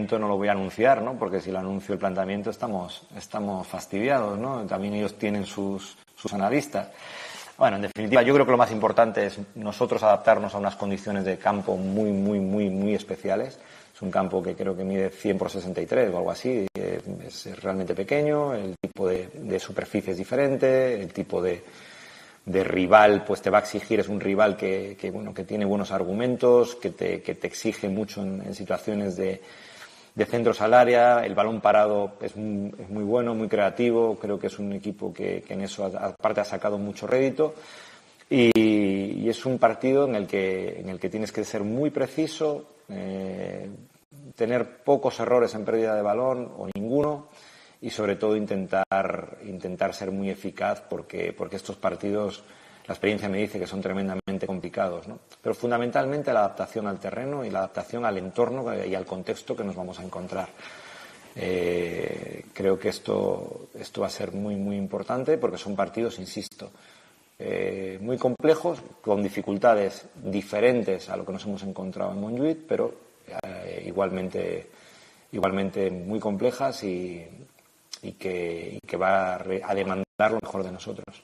no lo voy a anunciar, ¿no? Porque si lo anuncio el planteamiento estamos fastidiados, ¿no? También ellos tienen sus analistas. Bueno, en definitiva, yo creo que lo más importante es nosotros adaptarnos a unas condiciones de campo muy especiales. Es un campo que creo que mide 100 por 63 o algo así. Es realmente pequeño, el tipo de superficie es diferente, el tipo de rival pues te va a exigir, es un rival que tiene buenos argumentos, que te exige mucho en situaciones de centros al área. El balón parado es muy bueno, muy creativo. Creo que es un equipo que en eso aparte ha sacado mucho rédito, y es un partido en el que tienes que ser muy preciso, tener pocos errores en pérdida de balón o ninguno, y sobre todo intentar ser muy eficaz, porque estos partidos, la experiencia me dice que son tremendamente complicados, ¿no? Pero fundamentalmente la adaptación al terreno y la adaptación al entorno y al contexto que nos vamos a encontrar. Creo que esto va a ser muy importante, porque son partidos, insisto, muy complejos, con dificultades diferentes a lo que nos hemos encontrado en Montjuïc, pero igualmente muy complejas y que va a demandar lo mejor de nosotros.